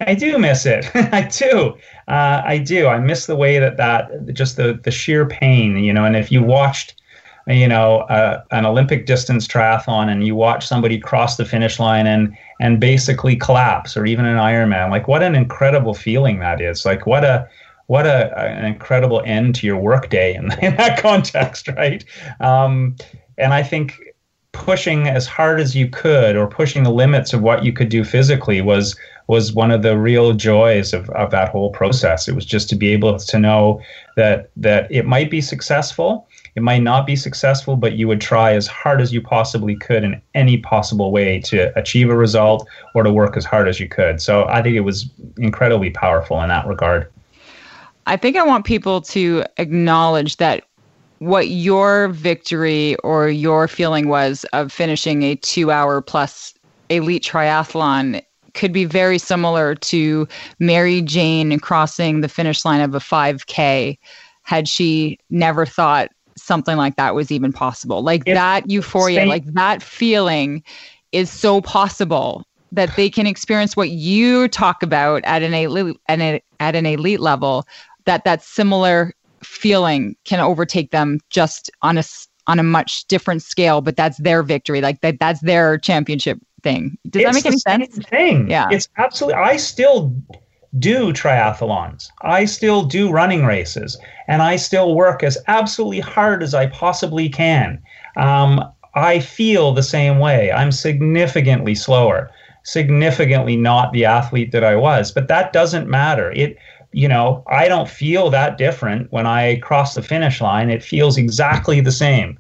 I do miss it. I do. I do. I miss the way that just the sheer pain, and if you watched, an Olympic distance triathlon and you watch somebody cross the finish line and basically collapse, or even an Ironman, like what an incredible feeling that is. Like what an incredible end to your workday in that context, right? And I think pushing as hard as you could, or pushing the limits of what you could do physically, was one of the real joys of that whole process. It was just to be able to know that it might be successful, it might not be successful, but you would try as hard as you possibly could in any possible way to achieve a result, or to work as hard as you could. So I think it was incredibly powerful in that regard. I think I want people to acknowledge that what your victory or your feeling was of finishing a 2-hour plus elite triathlon could be very similar to Mary Jane crossing the finish line of a 5K had she never thought something like that was even possible. Like that euphoria, like that feeling is so possible that they can experience what you talk about at an elite level, that similar feeling can overtake them just on a much different scale, but that's their victory. Like that's their championship thing. Does that make any sense? Thing. Yeah. It's absolutely, I still do triathlons. I still do running races, and I still work as absolutely hard as I possibly can. I feel the same way. I'm significantly slower, significantly not the athlete that I was, but that doesn't matter. I don't feel that different when I cross the finish line. It feels exactly the same.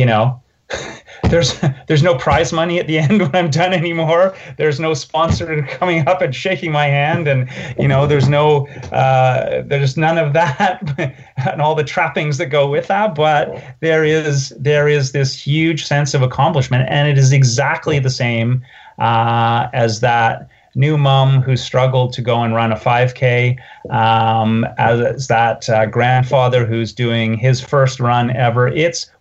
There's no prize money at the end when I'm done anymore. There's no sponsor coming up and shaking my hand, and there's none of that and all the trappings that go with that. But there is this huge sense of accomplishment, and it is exactly the same as that new mom who struggled to go and run a 5K, as that grandfather who's doing his first run ever.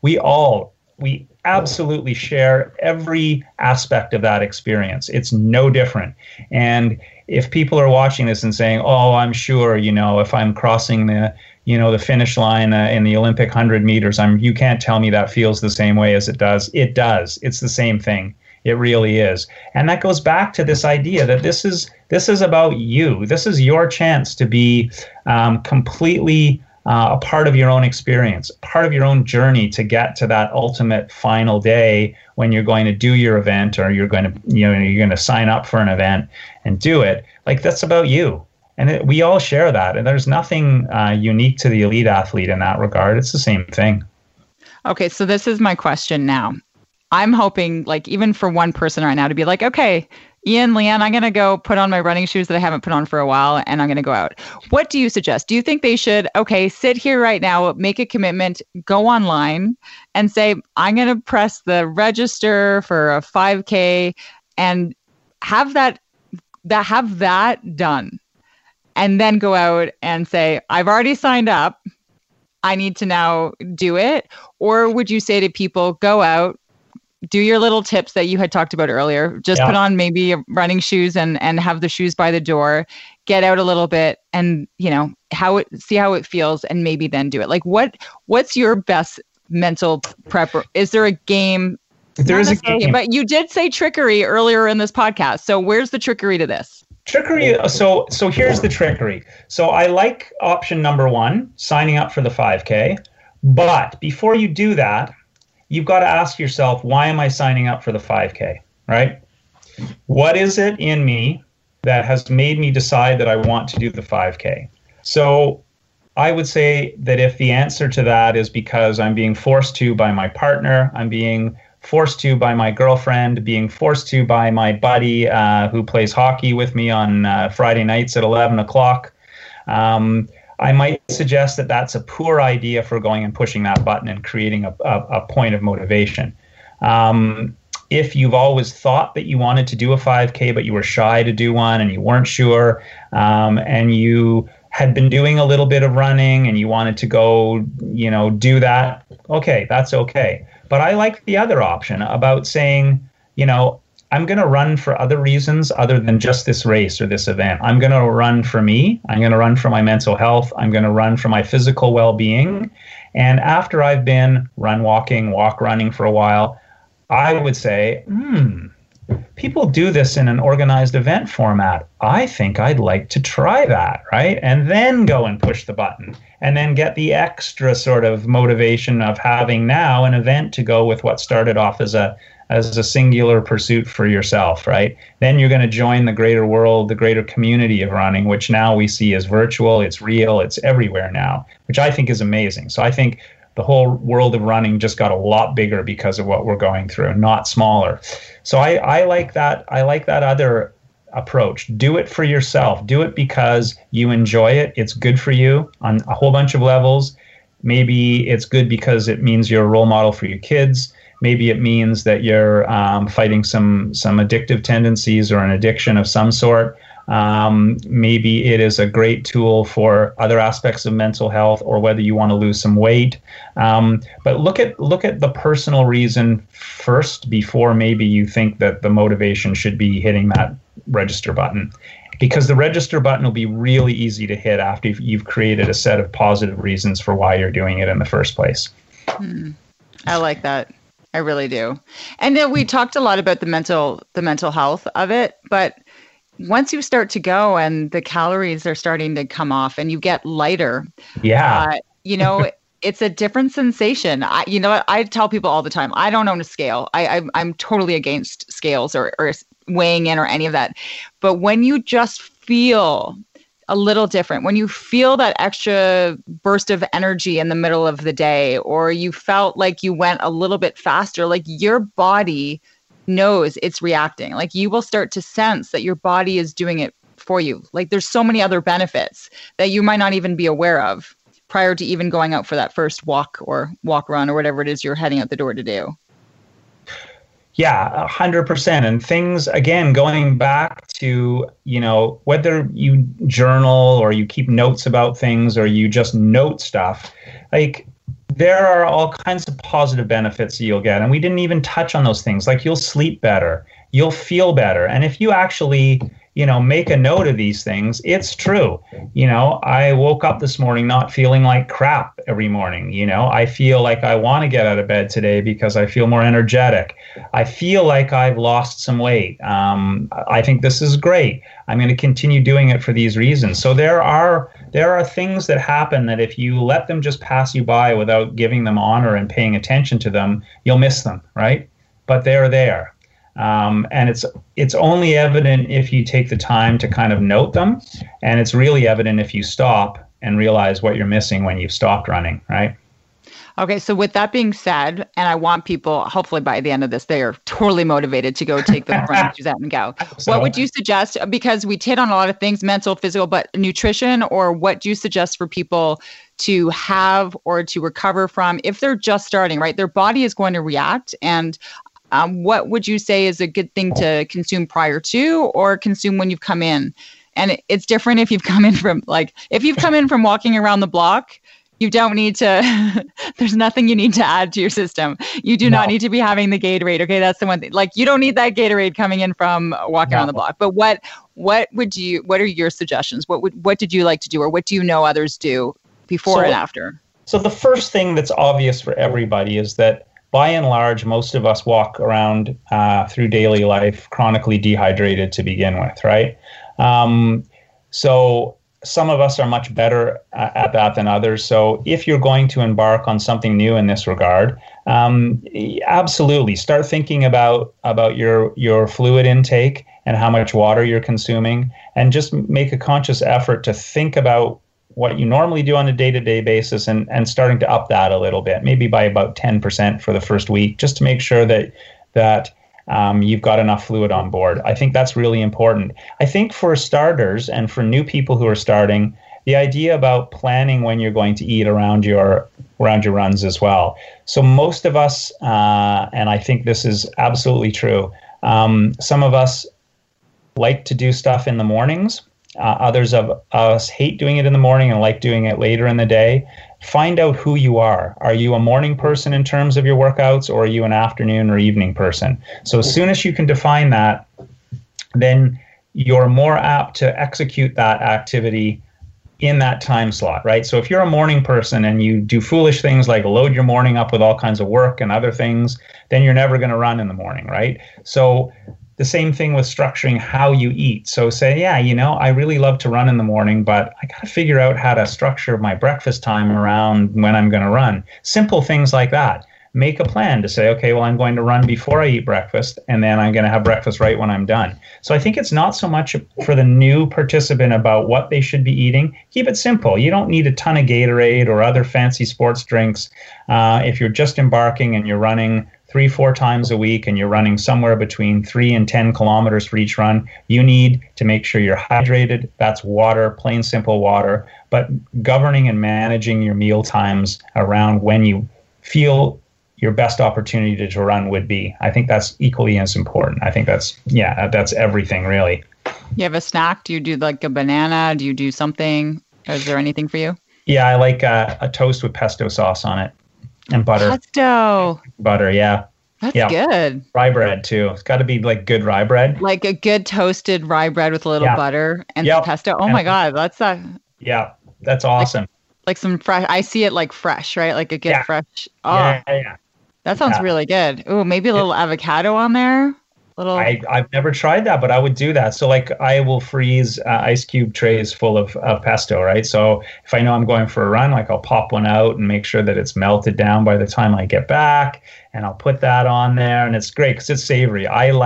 We absolutely share every aspect of that experience. It's no different. And if people are watching this and saying, "Oh, I'm sure, if I'm crossing the finish line in the Olympic 100 meters, you can't tell me that feels the same way as it does." It does. It's the same thing. It really is. And that goes back to this idea that this is about you. This is your chance to be completely a part of your own experience, part of your own journey to get to that ultimate final day when you're going to do your event, or you're going to sign up for an event and do it. Like, that's about you. And we all share that. And there's nothing unique to the elite athlete in that regard. It's the same thing. Okay, so this is my question now. I'm hoping, like, even for one person right now to be like, okay, Ian, Leanne, I'm going to go put on my running shoes that I haven't put on for a while, and I'm going to go out. What do you suggest? Do you think they should, sit here right now, make a commitment, go online and say, I'm going to press the register for a 5K and have that done, and then go out and say, I've already signed up, I need to now do it? Or would you say to people, go out, do your little tips that you had talked about earlier, just put on maybe running shoes and have the shoes by the door, get out a little bit and, see how it feels, and maybe then do it? Like, what's your best mental prep? Is there a game? There is a game. But you did say trickery earlier in this podcast. So where's the trickery to this? Trickery. So here's the trickery. So I like option number 1, signing up for the 5K. But before you do that, you've got to ask yourself, why am I signing up for the 5K, right? What is it in me that has made me decide that I want to do the 5K? So I would say that if the answer to that is because I'm being forced to by my partner, I'm being forced to by my girlfriend, being forced to by my buddy who plays hockey with me on Friday nights at 11 o'clock, I might suggest that that's a poor idea for going and pushing that button and creating a point of motivation. If you've always thought that you wanted to do a 5K, but you were shy to do one and you weren't sure, and you had been doing a little bit of running and you wanted to go, do that, okay, that's okay. But I like the other option about saying, I'm going to run for other reasons other than just this race or this event. I'm going to run for me. I'm going to run for my mental health. I'm going to run for my physical well-being. And after I've been walk running for a while, I would say, people do this in an organized event format. I think I'd like to try that, right? And then go and push the button and then get the extra sort of motivation of having now an event to go with what started off as a singular pursuit for yourself, right? Then you're going to join the greater world, the greater community of running, which now we see as virtual, it's real, it's everywhere now, which I think is amazing. So I think the whole world of running just got a lot bigger because of what we're going through, not smaller. So I like that. I like that other approach. Do it for yourself. Do it because you enjoy it. It's good for you on a whole bunch of levels. Maybe it's good because it means you're a role model for your kids. Maybe it means that you're fighting some addictive tendencies or an addiction of some sort. Maybe it is a great tool for other aspects of mental health, or whether you want to lose some weight. But look at the personal reason first before maybe you think that the motivation should be hitting that register button. Because the register button will be really easy to hit after you've created a set of positive reasons for why you're doing it in the first place. I like that. I really do. And then we talked a lot about the mental health of it, but once you start to go and the calories are starting to come off and you get lighter, it's a different sensation. I tell people all the time, I don't own a scale. I'm totally against scales or weighing in or any of that. But when you just feel a little different, when you feel that extra burst of energy in the middle of the day, or you felt like you went a little bit faster, like your body knows it's reacting. Like you will start to sense that your body is doing it for you. Like there's so many other benefits that you might not even be aware of prior to even going out for that first walk run or whatever it is you're heading out the door to do. Yeah, 100%. And things, again, going back to, whether you journal or you keep notes about things or you just note stuff, like there are all kinds of positive benefits you'll get. And we didn't even touch on those things. Like you'll sleep better, you'll feel better. And if you actually, make a note of these things, it's true. I woke up this morning not feeling like crap every morning. I feel like I want to get out of bed today because I feel more energetic. I feel like I've lost some weight. I think this is great. I'm going to continue doing it for these reasons. So there are things that happen that if you let them just pass you by without giving them honor and paying attention to them, you'll miss them, right? But they're there. And it's only evident if you take the time to kind of note them, and it's really evident if you stop and realize what you're missing when you've stopped running, right? Okay, so with that being said, and I want people, hopefully by the end of this, they are totally motivated to go take the running shoes out and go. So, what would you suggest? Because we hit on a lot of things, mental, physical, but nutrition, or what do you suggest for people to have or to recover from if they're just starting, right? Their body is going to react, and what would you say is a good thing to consume prior to or consume when you've come in? And it's different if you've come in from walking around the block, you don't need to, there's nothing you need to add to your system. You do not need to be having the Gatorade. Okay. That's the one thing. Like you don't need that Gatorade coming in from walking around the block. But what are your suggestions? What did you like to do, or what do you know others do before and after? So the first thing that's obvious for everybody is that by and large, most of us walk around through daily life chronically dehydrated to begin with, right? So some of us are much better at that than others. So if you're going to embark on something new in this regard, absolutely start thinking about your fluid intake and how much water you're consuming, and just make a conscious effort to think about what you normally do on a day-to-day basis and starting to up that a little bit, maybe by about 10% for the first week, just to make sure that you've got enough fluid on board. I think that's really important. I think for starters and for new people who are starting, the idea about planning when you're going to eat around your runs as well. So most of us, and I think this is absolutely true, some of us like to do stuff in the mornings. Others of us hate doing it in the morning and like doing it later in the day. Find out who you are. Are you a morning person in terms of your workouts, or are you an afternoon or evening person? So as soon as you can define that, then you're more apt to execute that activity in that time slot, right? So if you're a morning person and you do foolish things like load your morning up with all kinds of work and other things, then you're never going to run in the morning, right? So the same thing with structuring how you eat. So say, yeah, I really love to run in the morning, but I got to figure out how to structure my breakfast time around when I'm going to run. Simple things like that. Make a plan to say, okay, well, I'm going to run before I eat breakfast, and then I'm going to have breakfast right when I'm done. So I think it's not so much for the new participant about what they should be eating. Keep it simple. You don't need a ton of Gatorade or other fancy sports drinks. If you're just embarking and you're running 3-4 times a week and you're running somewhere between 3 and 10 kilometers for each run, you need to make sure you're hydrated. That's water, plain simple water, but governing and managing your meal times around when you feel your best opportunity to run would be. I think that's equally as important. I think that's everything really. You have a snack? Do you do like a banana? Do you do something? Is there anything for you? Yeah, I like a toast with pesto sauce on it and butter. Pesto. Butter, yeah. That's good. Rye bread too. It's got to be like good rye bread. Like a good toasted rye bread with a little butter and some pesto. Oh my God, that's Yeah, that's awesome. Like some fresh. I see it like fresh, right? Like a good fresh. Oh, yeah. That sounds really good. Ooh, maybe a little avocado on there. I've never tried that, but I would do that. So like I will freeze ice cube trays full of pesto, right? So if I know I'm going for a run, like I'll pop one out and make sure that it's melted down by the time I get back, and I'll put that on there, and it's great because it's savory.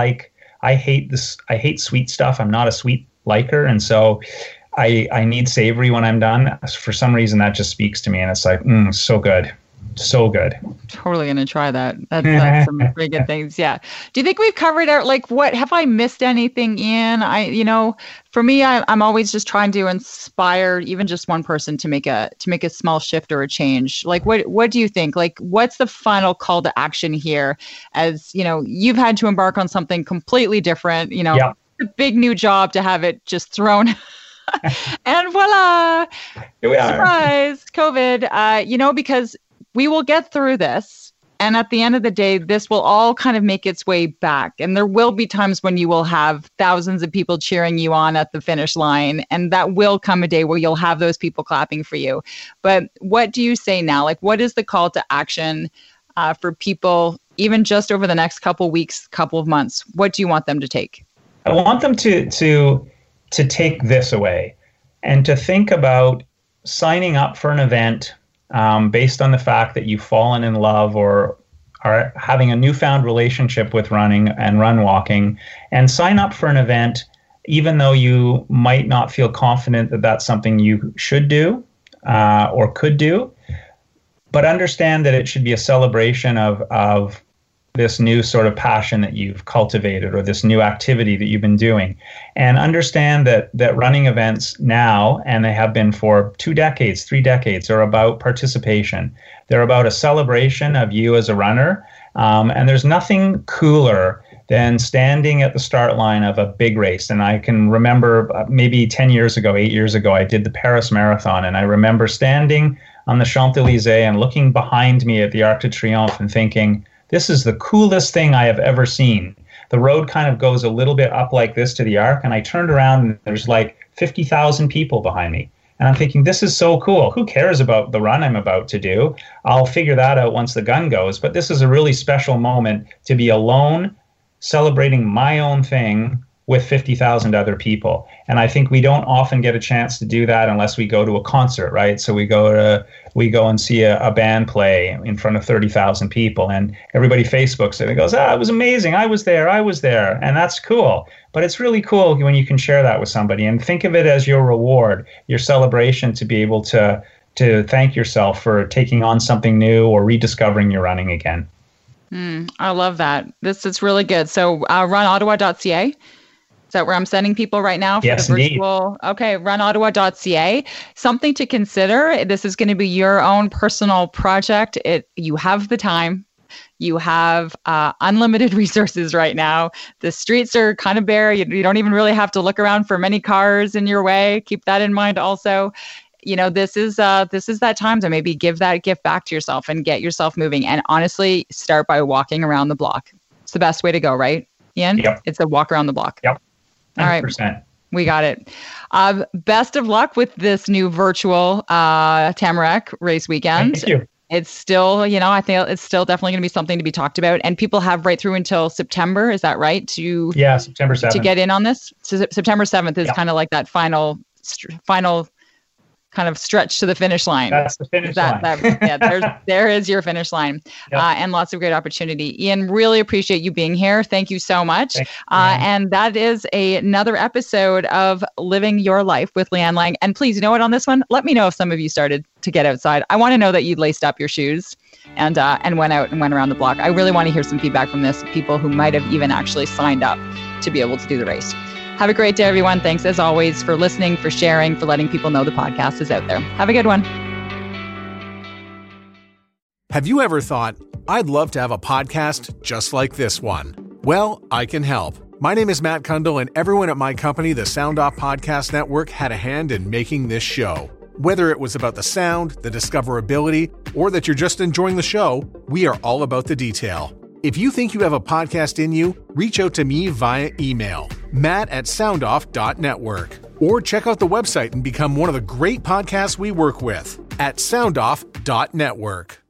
I hate sweet stuff. I'm not a sweet liker, and so I need savory when I'm done. For some reason, that just speaks to me, and it's like, so good. So good. Totally going to try that. That's some pretty good things. Yeah. Do you think we've covered out, like, what, have I missed anything in? For me, I'm always just trying to inspire even just one person to make a small shift or a change. Like, what do you think? Like, what's the final call to action here? As, you've had to embark on something completely different, a big new job, to have it just thrown and voila, here we are. Surprise, COVID, because we will get through this. And at the end of the day, this will all kind of make its way back. And there will be times when you will have thousands of people cheering you on at the finish line. And that will come a day where you'll have those people clapping for you. But what do you say now? Like, what is the call to action for people, even just over the next couple weeks, couple of months? What do you want them to take? I want them to take this away and to think about signing up for an event based on the fact that you've fallen in love or are having a newfound relationship with running and run walking, and sign up for an event even though you might not feel confident that that's something you should do or could do, but understand that it should be a celebration of this new sort of passion that you've cultivated or this new activity that you've been doing. And understand that running events now, and they have been for 2 decades, 3 decades, are about participation. They're about a celebration of you as a runner. And there's nothing cooler than standing at the start line of a big race. And I can remember maybe 10 years ago, 8 years ago, I did the Paris Marathon. And I remember standing on the Champs-Élysées and looking behind me at the Arc de Triomphe and thinking, this is the coolest thing I have ever seen. The road kind of goes a little bit up like this to the Arc, and I turned around and there's like 50,000 people behind me. And I'm thinking, this is so cool. Who cares about the run I'm about to do? I'll figure that out once the gun goes. But this is a really special moment to be alone, celebrating my own thing with 50,000 other people. And I think we don't often get a chance to do that unless we go to a concert, right? So we go and see a band play in front of 30,000 people, and everybody Facebooks it and goes, it was amazing. I was there. And that's cool. But it's really cool when you can share that with somebody and think of it as your reward, your celebration, to be able to thank yourself for taking on something new or rediscovering your running again. I love that. This is really good. So runottawa.ca. Is that where I'm sending people right now for yes, the virtual? Indeed. Okay, runottawa.ca. Something to consider. This is going to be your own personal project. You have the time. You have unlimited resources right now. The streets are kind of bare. You don't even really have to look around for many cars in your way. Keep that in mind also. This is that time to maybe give that gift back to yourself and get yourself moving. And honestly, start by walking around the block. It's the best way to go, right, Ian? Yep. It's a walk around the block. Yep. 100%. All right. We got it. Best of luck with this new virtual Tamarack race weekend. Thank you. It's still, I think it's still definitely going to be something to be talked about. And people have right through until September. Is that right? September 7th. To get in on this? So September 7th is kind of like that final kind of stretch to the finish line. That's the finish line. There is your finish line. Yep. And lots of great opportunity. Ian, really appreciate you being here. Thank you so much. And that is another episode of Living Your Life with Leanne Lang. And please, on this one, let me know if some of you started to get outside. I want to know that you laced up your shoes and went out and went around the block. I really want to hear some feedback from this, people who might have even actually signed up to be able to do the race. Have a great day, everyone. Thanks, as always, for listening, for sharing, for letting people know the podcast is out there. Have a good one. Have you ever thought, I'd love to have a podcast just like this one? Well, I can help. My name is Matt Kundle, and everyone at my company, the Sound Off Podcast Network, had a hand in making this show. Whether it was about the sound, the discoverability, or that you're just enjoying the show, we are all about the detail. If you think you have a podcast in you, reach out to me via email, matt@soundoff.network, or check out the website and become one of the great podcasts we work with at soundoff.network.